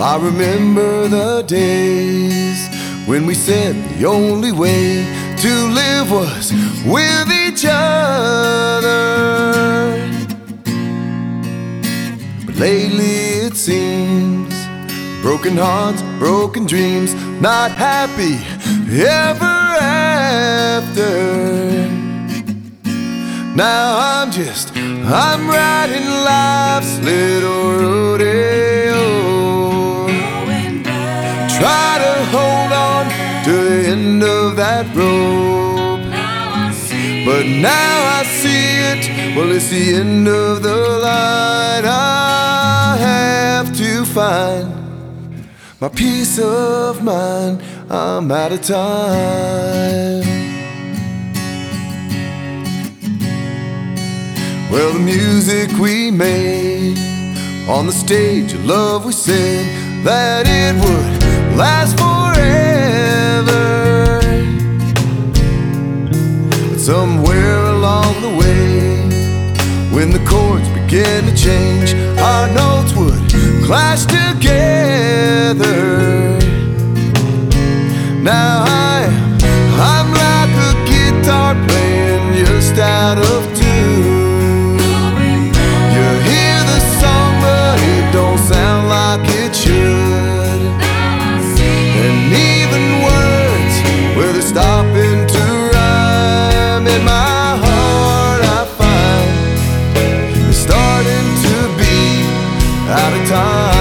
I remember the days when we said the only way to live was with each other. But lately it seems broken hearts, broken dreams, not happy ever after. Now I'm riding life's little rodeo, try to hold on to the end of that rope. But now I see it, well, it's the end of the line. I have to find my peace of mind, I'm out of time. Well, the music we made, on the stage of love we said that it would last forever. But somewhere along the way, when the chords began to change, our notes would clash together. Now I'm like a guitar playing just out of tune. You hear the song, but it don't sound like it should. And even words, well, they're stopping to rhyme. In my heart I find they're starting to be out of time.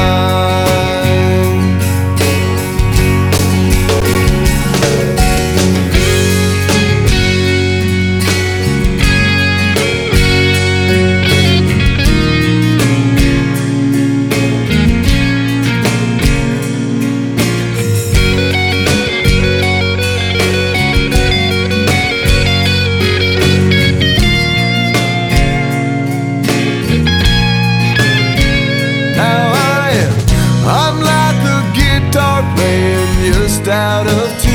I'm like a guitar playing just out of tune.